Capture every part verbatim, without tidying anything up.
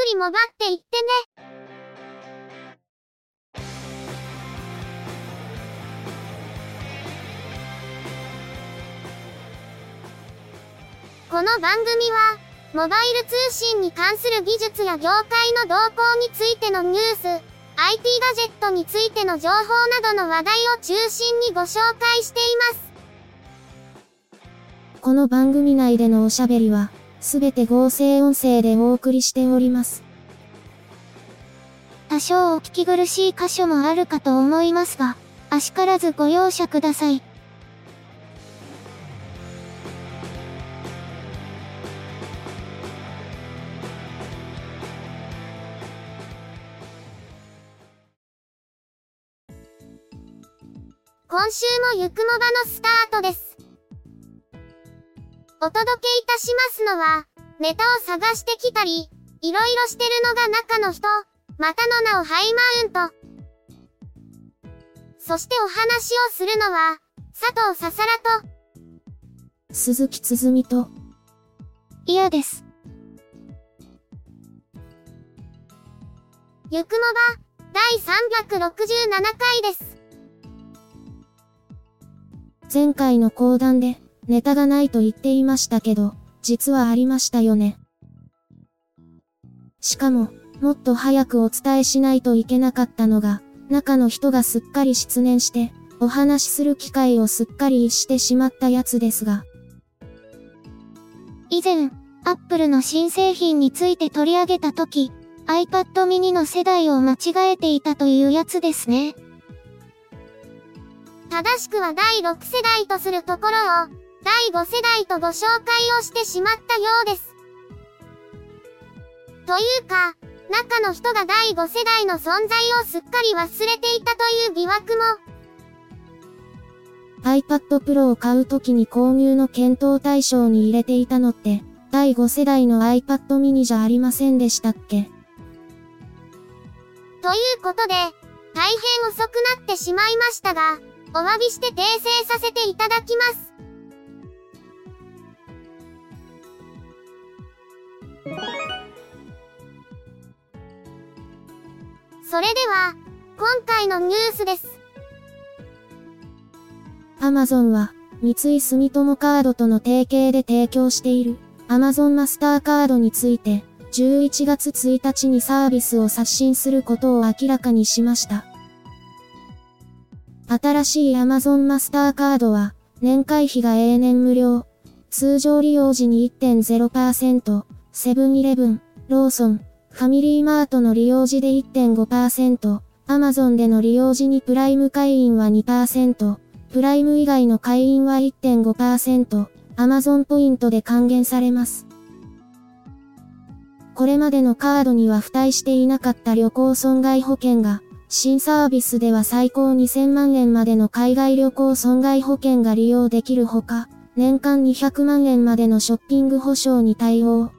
りもばっていってね。この番組は、モバイル通信に関する技術や業界の動向についてのニュース、アイティー ガジェットについての情報などの話題を中心にご紹介しています。 この番組内でのおしゃべりは、すべて合成音声でお送りしております。 多少お聞き苦しい箇所もあるかと思いますが、あしからずご容赦ください。今週もゆくもばのスタートです。お届けいたしますのは、ネタを探してきたり、いろいろしてるのが中の人、またの名をハイマウント。そしてお話をするのは、佐藤ささらと、 鈴木つづみと、 いやです。ゆくもば、だいさんびゃくろくじゅうななかいです。 前回の講談で、ネタがないと言っていましたけど、実はありましたよね。しかも、もっと早くお伝えしないといけなかったのが、中の人がすっかり失念して、お話しする機会をすっかり逸してしまったやつですが。 以前、アップルの新製品について取り上げたとき、iPad mini の世代を間違えていたというやつですね。正しくはだいろくせだいとするところを、だいごせだいとご紹介をしてしまったようです。というか、中の人がだいごせだいの存在をすっかり忘れていたという疑惑も。 iPad Pro を買うときに購入の検討対象に入れていたのって、だいごせだいの iPad mini じゃありませんでしたっけ？ ということで、大変遅くなってしまいましたが、お詫びして訂正させていただきます。それでは、今回のニュースです。 Amazon は、三井住友カードとの提携で提供している Amazon マスターカードについて、じゅういちがつついたちにサービスを刷新することを明らかにしました。新しい Amazon マスターカードは、年会費が永年無料。通常利用時に いってんゼロパーセント、セブンイレブン、ローソン、ファミリーマートの利用時で いってんごパーセント、Amazon での利用時にプライム会員は にパーセント、プライム以外の会員は いってんごパーセント、Amazon ポイントで還元されます。これまでのカードには付帯していなかった旅行損害保険が、新サービスでは最高にせんまんえんまでの海外旅行損害保険が利用できるほか、年間にひゃくまんえんまでのショッピング保証に対応。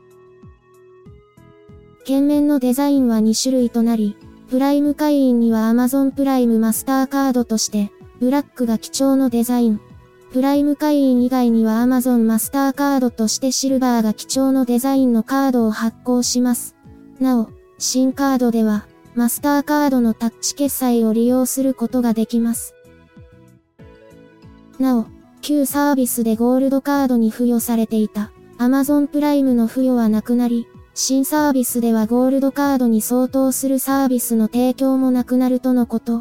券面のデザインはにしゅるいとなり、プライム会員には Amazon プライムマスターカードとして、ブラックが基調のデザイン。プライム会員以外には Amazon マスターカードとしてシルバーが基調のデザインのカードを発行します。なお、新カードでは、マスターカードのタッチ決済を利用することができます。なお、旧サービスでゴールドカードに付与されていた Amazon プライムの付与はなくなり、新サービスではゴールドカードに相当するサービスの提供もなくなるとのこと。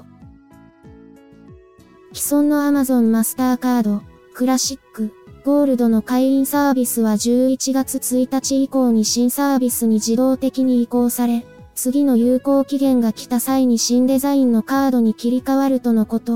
既存の Amazon マスターカード、クラシック、ゴールドの会員サービスはじゅういちがつついたち以降に新サービスに自動的に移行され、次の有効期限が来た際に新デザインのカードに切り替わるとのこと。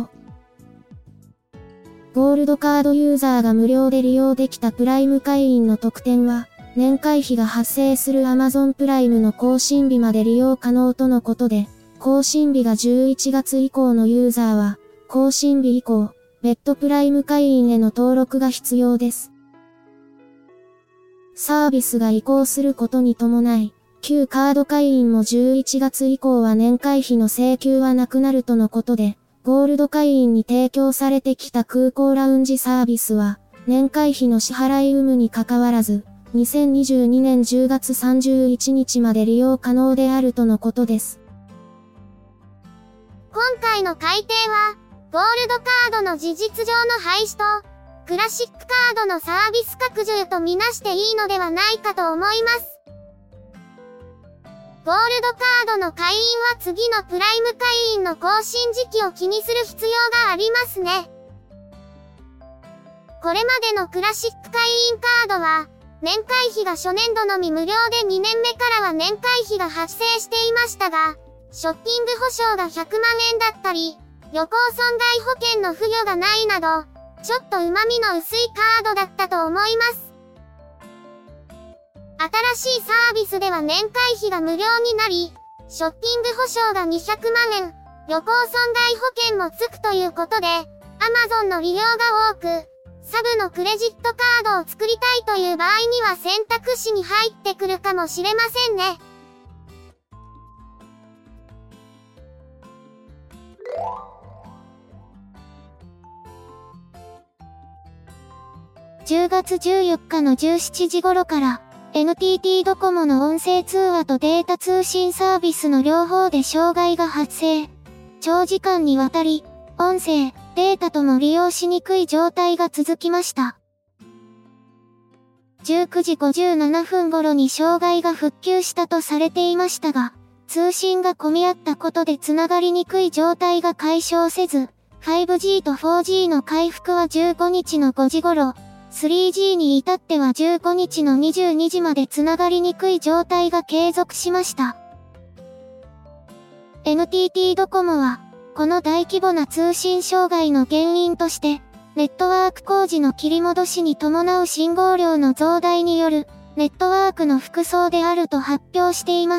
ゴールドカードユーザーが無料で利用できたプライム会員の特典は、年会費が発生する Amazon プライムの更新日まで利用可能とのことで、更新日がじゅういちがつ以降のユーザーは、更新日以降、別途プライム会員への登録が必要です。サービスが移行することに伴い、旧カード会員もじゅういちがつ以降は年会費の請求はなくなるとのことで、ゴールド会員に提供されてきた空港ラウンジサービスは、年会費の支払い有無に関わらず、 にせんにじゅうにねんじゅうがつさんじゅういちにちまで利用可能であるとのことです。 今回の改定は、ゴールドカードの事実上の廃止と、クラシックカードのサービス拡充とみなしていいのではないかと思います。ゴールドカードの会員は次のプライム会員の更新時期を気にする必要がありますね。これまでのクラシック会員カードは、年会費が初年度のみ無料でにねんめからは年会費が発生していましたが、ショッピング保証がひゃくまんえんだったり、旅行損害保険の付与がないなど、ちょっと旨味の薄いカードだったと思います。新しいサービスでは年会費が無料になり、ショッピング保証がにひゃくまんえん、旅行損害保険もつくということで、Amazon の利用が多く、サブのクレジットカードを作りたいという場合には選択肢に入ってくるかもしれませんね。 じゅうがつじゅうよっかのじゅうしちじ頃から、エヌティーティー ドコモの音声通話とデータ通信サービスの両方で障害が発生。長時間にわたり、音声、データとも利用しにくい状態が続きました。じゅうくじごじゅうななふん頃に障害が復旧したとされていましたが、通信が混み合ったことでつながりにくい状態が解消せず、ファイブジー と フォージー の回復はじゅうごにちのごじ頃、スリージー に至ってはじゅうごにちのにじゅうにじまでつながりにくい状態が継続しました。エヌティーティー ドコモは、この大規模な通信障害の原因として、ネットワーク工事の切り戻しに伴う信号量の増大による、ネットワークの複層であると発表しています。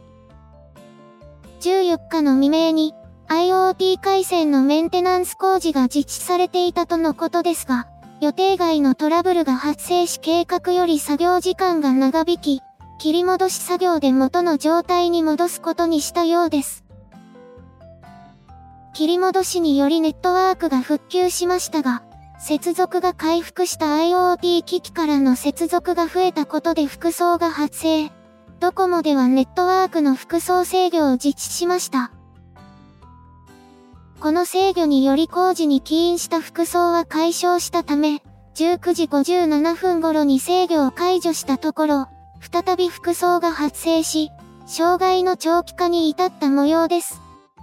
じゅうよっかの未明に、IoT 回線のメンテナンス工事が実施されていたとのことですが、予定外のトラブルが発生し計画より作業時間が長引き、切り戻し作業で元の状態に戻すことにしたようです。切り戻しによりネットワークが復旧しましたが、接続が回復した IoT 機器からの接続が増えたことで複層が発生。ドコモではネットワークの複層制御を実施しました。この制御により工事に起因した複層は解消したため、じゅうくじごじゅうななふん頃に制御を解除したところ、再び複層が発生し、障害の長期化に至った模様です。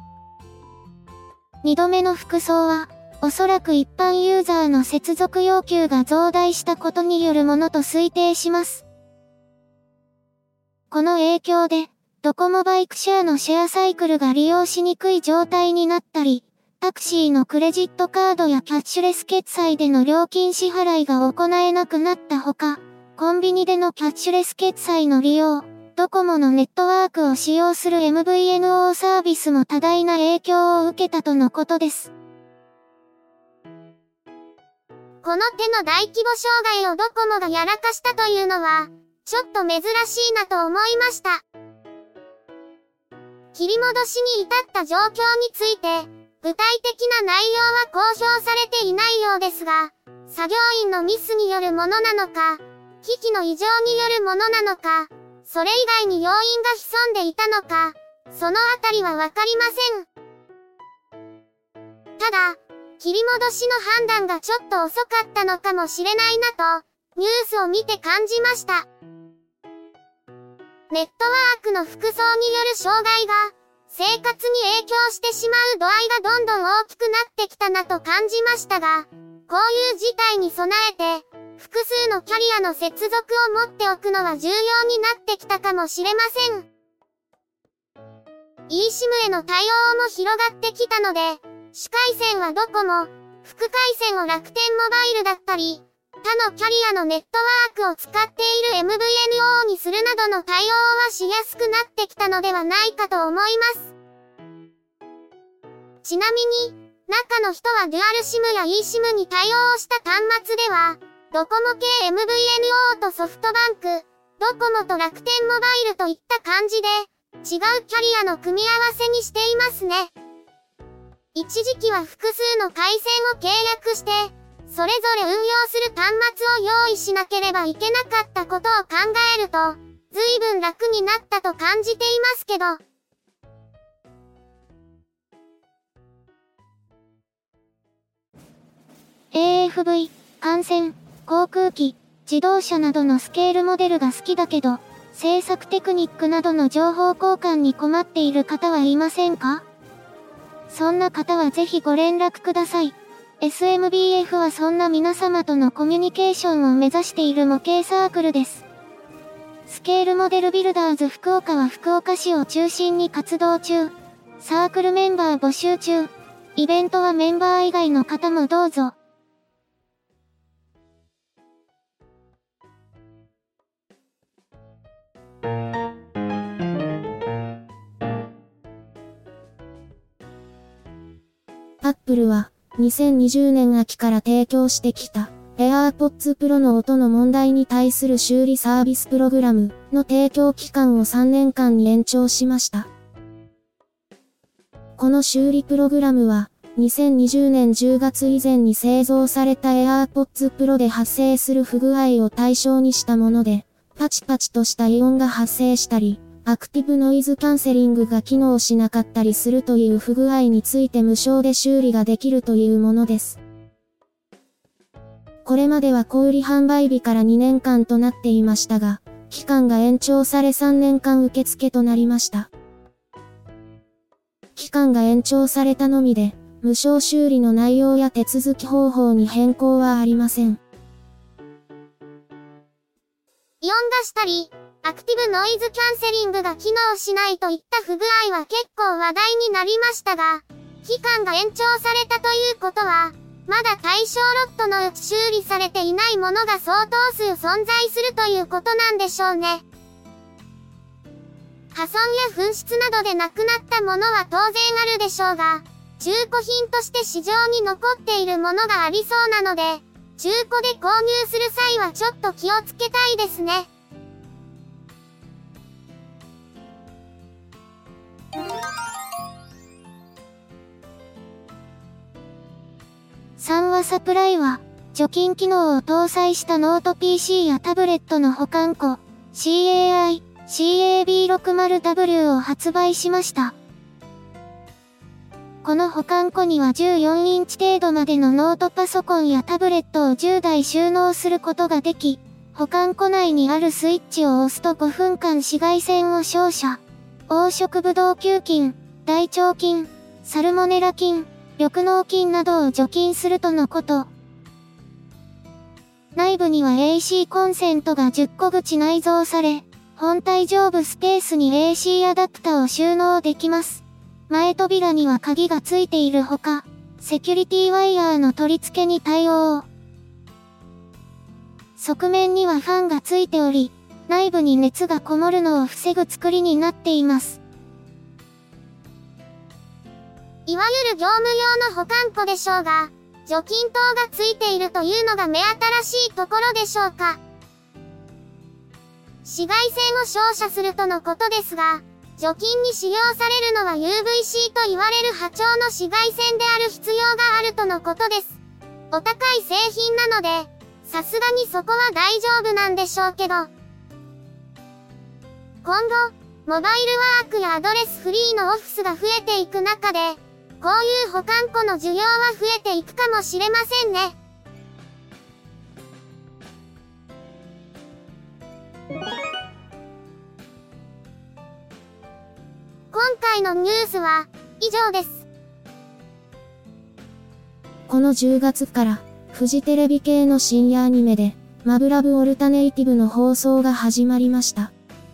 二度目の複層は、おそらく一般ユーザーの接続要求が増大したことによるものと推定します。この影響で、ドコモバイクシェアのシェアサイクルが利用しにくい状態になったり、タクシーのクレジットカードやキャッシュレス決済での料金支払いが行えなくなったほか、コンビニでのキャッシュレス決済の利用、ドコモのネットワークを使用する エムブイエヌオー サービスも多大な影響を受けたとのことです。 この手の大規模障害をドコモがやらかしたというのは、ちょっと珍しいなと思いました。切り戻しに至った状況について、具体的な内容は公表されていないようですが、作業員のミスによるものなのか、機器の異常によるものなのか、それ以外に要因が潜んでいたのか、そのあたりはわかりません。ただ、切り戻しの判断がちょっと遅かったのかもしれないなと、ニュースを見て感じました。ネットワークの複層による障害が、生活に影響してしまう度合いがどんどん大きくなってきたなと感じましたが、こういう事態に備えて、複数のキャリアの接続を持っておくのは重要になってきたかもしれません。eSIM への対応も広がってきたので、主回線はドコモ、副回線を楽天モバイルだったり、他のキャリアのネットワークを使っている エムブイエヌオー にするなどの対応はしやすくなってきたのではないかと思います。ちなみに、中の人はデュアル SIM や eSIM に対応した端末では、ドコモ系 エムブイエヌオー とソフトバンク、ドコモと楽天モバイルといった感じで、違うキャリアの組み合わせにしていますね。一時期は複数の回線を契約して、 それぞれ運用する端末を用意しなければいけなかったことを考えると、随分楽になったと感じていますけど。 エーエフブイ、艦船、航空機、自動車などのスケールモデルが好きだけど、制作テクニックなどの情報交換に困っている方はいませんか？そんな方はぜひご連絡ください。エスエムビーエフ はそんな皆様とのコミュニケーションを目指している模型サークルです。スケールモデルビルダーズ福岡は福岡市を中心に活動中。サークルメンバー募集中。イベントはメンバー以外の方もどうぞ。 アップルはにせんにじゅうねん秋から提供してきた AirPods Pro の音の問題に対する修理サービスプログラムの提供期間をさんねんかんに延長しました。この修理プログラムはにせんにじゅうねんじゅうがつ以前に製造された AirPods Pro で発生する不具合を対象にしたもので、パチパチとした異音が発生したり、アクティブノイズキャンセリングが機能しなかったりするという不具合について無償で修理ができるというものです。これまでは小売販売日からにねんかんとなっていましたが、期間が延長されさんねんかん受付となりました。期間が延長されたのみで、無償修理の内容や手続き方法に変更はありません。 異音がしたり、アクティブノイズキャンセリングが機能しないといった不具合は結構話題になりましたが、期間が延長されたということは、まだ対象ロットのうち修理されていないものが相当数存在するということなんでしょうね。破損や紛失などでなくなったものは当然あるでしょうが、中古品として市場に残っているものがありそうなので、中古で購入する際はちょっと気をつけたいですね。 三和サプライは、除菌機能を搭載したノート ピーシー やタブレットの保管庫 シーエーアイ、シーエービーろくじゅうダブリュー を発売しました。この保管庫にはじゅうよんインチ程度までのノートパソコンやタブレットをじゅうだい収納することができ、保管庫内にあるスイッチを押すとごふんかん紫外線を照射。黄色ブドウ球菌、大腸菌、サルモネラ菌、緑膿菌などを除菌するとのこと。内部には エーシー コンセントがじゅっこ口内蔵され、本体上部スペースに エーシー アダプタを収納できます。前扉には鍵がついているほか、セキュリティワイヤーの取り付けに対応。側面にはファンがついており、内部に熱がこもるのを防ぐ作りになっています。 いわゆる業務用の保管庫でしょうが、除菌灯がついているというのが目新しいところでしょうか。紫外線を照射するとのことですが、除菌に使用されるのは ユーブイシー と言われる波長の紫外線である必要があるとのことです。お高い製品なので、さすがにそこは大丈夫なんでしょうけど。今後、モバイルワークやアドレスフリーのオフィスが増えていく中で、こういう保管庫の需要は増えていくかもしれませんね。今回のニュースは以上です。 このじゅうがつからフジテレビ系の深夜アニメでマブラブオルタネイティブの放送が始まりました。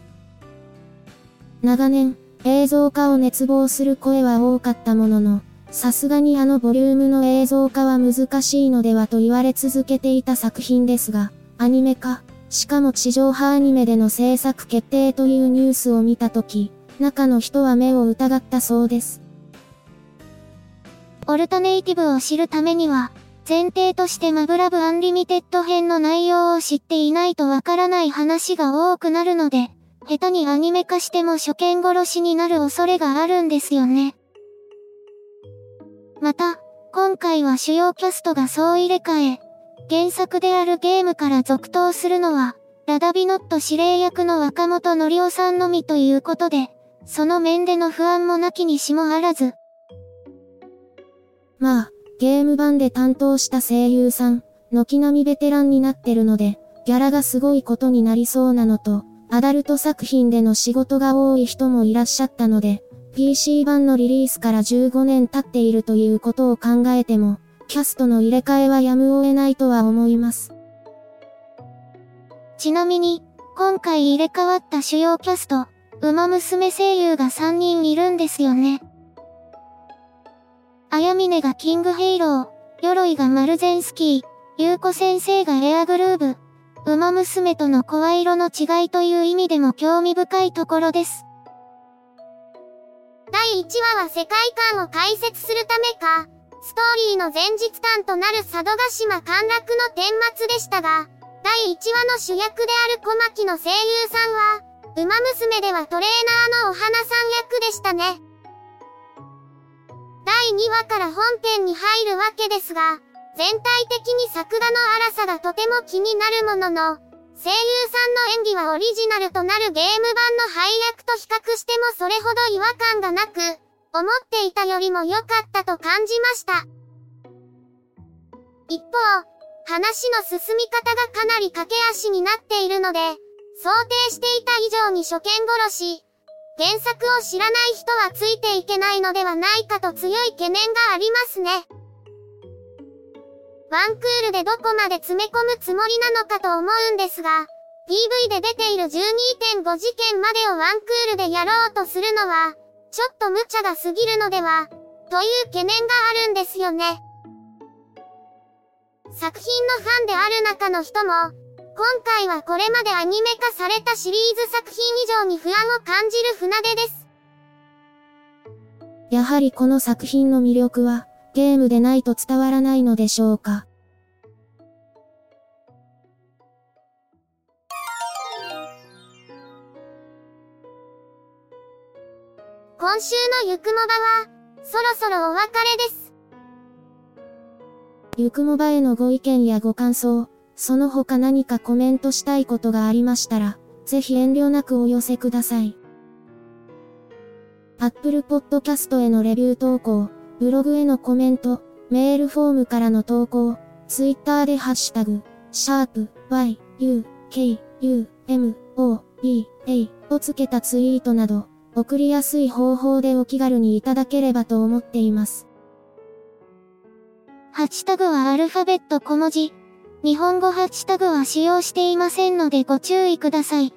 長年映像化を熱望する声は多かったものの、さすがにあのボリュームの映像化は難しいのではと言われ続けていた作品ですが、アニメ化、しかも地上波アニメでの制作決定というニュースを見たとき、中の人は目を疑ったそうです。 オルタネイティブを知るためには、前提としてマブラブアンリミテッド編の内容を知っていないとわからない話が多くなるので、下手にアニメ化しても初見殺しになる恐れがあるんですよね。また、今回は主要キャストが総入れ替え、 原作であるゲームから続投するのは、ラダビノット指令役の若本則夫さんのみということで、その面での不安もなきにしもあらず。 まあ、ゲーム版で担当した声優さん、軒並みベテランになってるので、ギャラがすごいことになりそうなのと、アダルト作品での仕事が多い人もいらっしゃったので、ピーシー 版のリリースからじゅうごねん経っているということを考えても、キャストの入れ替えはやむを得ないとは思います。 ちなみに、今回入れ替わった主要キャスト、ウマ娘声優がさんにんいるんですよね。あやみねがキングヘイロー、鎧がマルゼンスキー、ゆうこ先生がエアグルーブ、ウマ娘との声色の違いという意味でも興味深いところです。 だいいちわは世界観を解説するためか、ストーリーの前日譚となる佐渡島陥落の顛末でしたが、だいいちわの主役である小牧の声優さんは、ウマ娘ではトレーナーのお花さん役でしたね。だいにわから本編に入るわけですが、全体的に作画の荒さがとても気になるものの、声優さんの演技はオリジナルとなるゲーム版の配役と比較してもそれほど違和感がなく、思っていたよりも良かったと感じました。一方、話の進み方がかなり駆け足になっているので、想定していた以上に初見殺し、原作を知らない人はついていけないのではないかと強い懸念がありますね。ワンクールでどこまで詰め込むつもりなのかと思うんですが、ピーブイ で出ている じゅうにてんご 事件までをワンクールでやろうとするのは、ちょっと無茶が過ぎるのでは、という懸念があるんですよね。作品のファンである中の人も、今回はこれまでアニメ化されたシリーズ作品以上に不安を感じる船出です。 やはりこの作品の魅力は、ゲームでないと伝わらないのでしょうか。 今週のゆくもばは、そろそろお別れです。 ゆくもばへのご意見やご感想、その他何かコメントしたいことがありましたら、ぜひ遠慮なくお寄せください。Apple Podcast へのレビュー投稿、ブログへのコメント、メールフォームからの投稿、Twitter でハッシュタグ、シャープ y, u, k, u, m, o, b, a をつけたツイートなど、送りやすい方法でお気軽にいただければと思っています。 ハッシュタグはアルファベット小文字。日本語ハッシュタグは使用していませんのでご注意ください。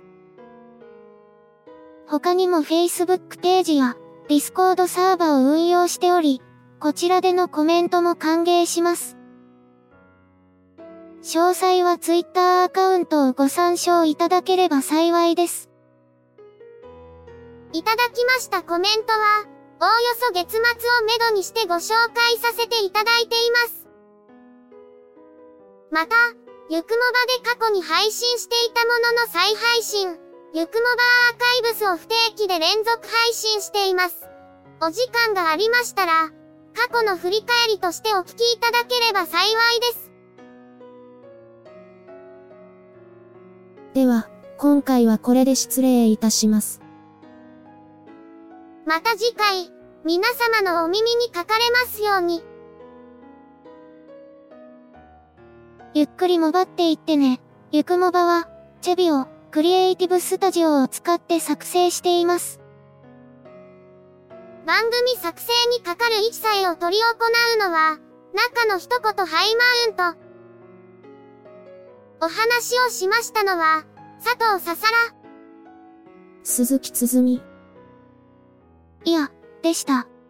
他にも Facebook ページや Discord サーバを運用しており、こちらでのコメントも歓迎します。詳細は Twitter アカウントをご参照いただければ幸いです。 いただきましたコメントは、おおよそ月末をめどにしてご紹介させていただいています。また、ゆくもばで過去に配信していたものの再配信、ゆくもばアーカイブスを不定期で連続配信しています。お時間がありましたら、過去の振り返りとしてお聞きいただければ幸いです。 では、今回はこれで失礼いたします。 また次回、皆様のお耳にかかれますように。 ゆっくりもばっていってね。ゆくもばは、チェビオ、クリエイティブスタジオを使って作成しています。 番組作成にかかる一切を執り行うのは、中の一言ハイマウント。お話をしましたのは、佐藤ささら、 鈴木つづみ、 いや、でした。